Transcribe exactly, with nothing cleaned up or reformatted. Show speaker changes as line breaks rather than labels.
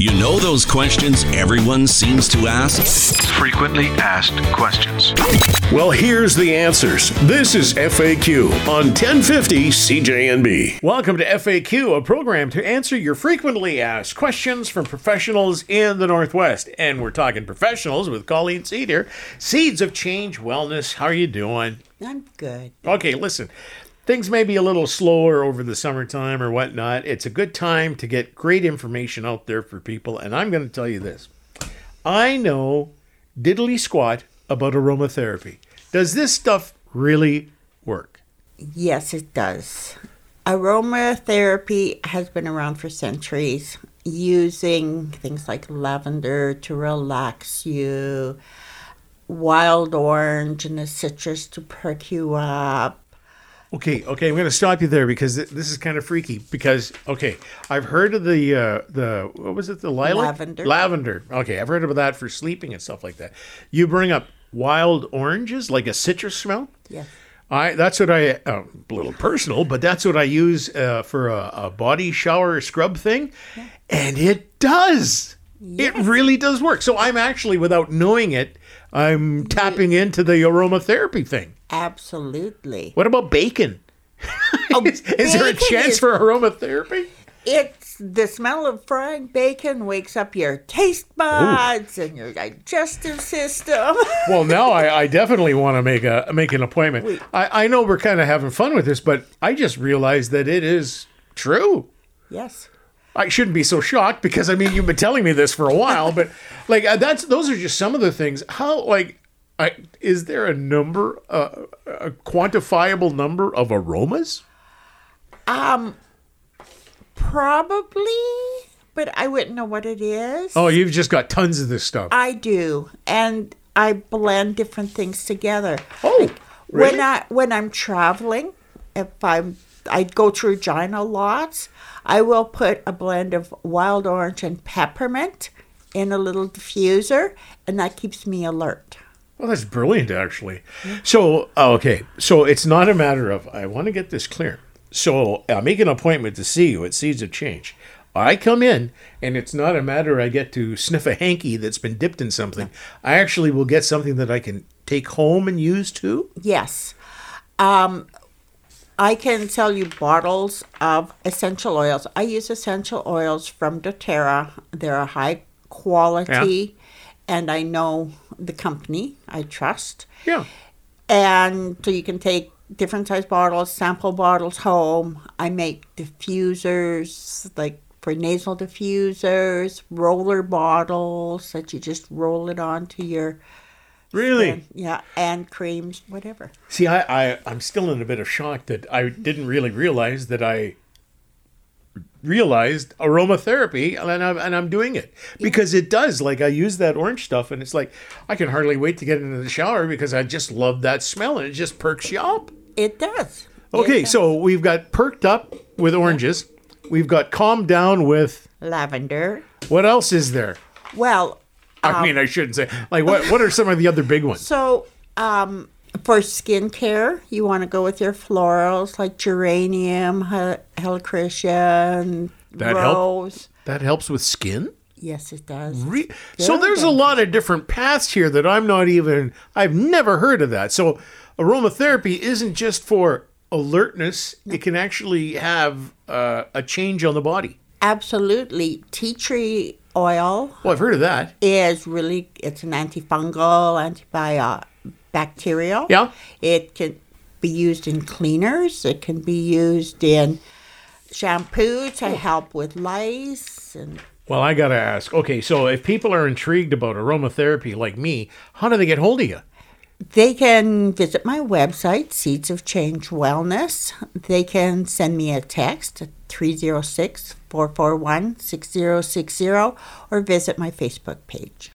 You know those questions everyone seems to ask?
Frequently asked questions.
Well, here's the answers. This is F A Q on ten fifty C J N B.
Welcome to F A Q, a program to answer your frequently asked questions from professionals in the Northwest. And we're talking professionals with Colleen Seed here. Seeds of Change Wellness. How are you doing?
I'm good.
Okay, listen. Things may be a little slower over the summertime or whatnot. It's a good time to get great information out there for people. And I'm going to tell you this. I know diddly squat about aromatherapy. Does this stuff really work?
Yes, it does. Aromatherapy has been around for centuries, using things like lavender to relax you, wild orange and the citrus to perk you up.
Okay, okay, I'm going to stop you there because th- this is kind of freaky. Because okay, I've heard of the uh, the what was it, the lilac?
Lavender.
Lavender. Okay, I've heard of that for sleeping and stuff like that. You bring up wild oranges, like a citrus smell.
Yes.
I that's what I uh, a little personal, but that's what I use uh, for a, a body shower scrub thing, yeah. And it does. Yes. It really does work. So I'm actually, without knowing it, I'm tapping into the aromatherapy thing.
Absolutely.
What about bacon?
Oh,
is, is there a chance
is,
for aromatherapy?
It's the smell of frying bacon wakes up your taste buds Ooh. And your digestive system.
Well, now I, I definitely want to make a make an appointment. Wait. I, I know we're kind of having fun with this, but I just realized that it is true.
Yes.
I shouldn't be so shocked because, I mean, you've been telling me this for a while, but like uh, that's those are just some of the things. How, like, I, is there a number, uh, a quantifiable number of aromas?
Um, probably, but I wouldn't know what it is.
Oh, you've just got tons of this stuff.
I do, and I blend different things together.
Oh,
like
really?
When I when I'm traveling, if I'm I go to Regina lots, I will put a blend of wild orange and peppermint in a little diffuser, and that keeps me alert.
Well, that's brilliant, actually. So, okay, so it's not a matter of, I want to get this clear. So I make an appointment to see you at Seeds of Change. I come in, and it's not a matter I get to sniff a hanky that's been dipped in something. I actually will get something that I can take home and use too?
Yes. Um, I can sell you bottles of essential oils. I use essential oils from doTERRA. They're a high quality, yeah. And I know the company. I trust.
Yeah.
And so you can take different size bottles, sample bottles home. I make diffusers, like for nasal diffusers, roller bottles that you just roll it onto your...
Really?
Skin. Yeah, and creams, whatever.
See, I, I, I'm still in a bit of shock that I didn't really realize that I realized aromatherapy, and I'm, and I'm doing it. Because it does. Like, I use that orange stuff, and it's like, I can hardly wait to get into the shower because I just love that smell, and it just perks you up.
It does.
Okay,
it does.
So we've got perked up with oranges. We've got calmed down with...
lavender.
What else is there?
Well...
I um, mean, I shouldn't say. Like, what What are some of the other big ones?
So, um, for skincare, you want to go with your florals like geranium, helichrysum,
that
rose.
Help, that helps with skin?
Yes, it does.
Re- so there's a lot of different paths here that I'm not even, I've never heard of that. So aromatherapy isn't just for alertness. No. It can actually have uh, a change on the body.
Absolutely. Tea tree oil.
Well, I've heard of that.
Is really, it's an antifungal, antibacterial.
Yeah.
It can be used in cleaners. It can be used in shampoo to oh. help with lice. And
well, I got to ask. Okay, so if people are intrigued about aromatherapy like me, how do they get hold of you?
They can visit my website, Seeds of Change Wellness. They can send me a text at three oh six, four four one, six oh six oh or visit my Facebook page.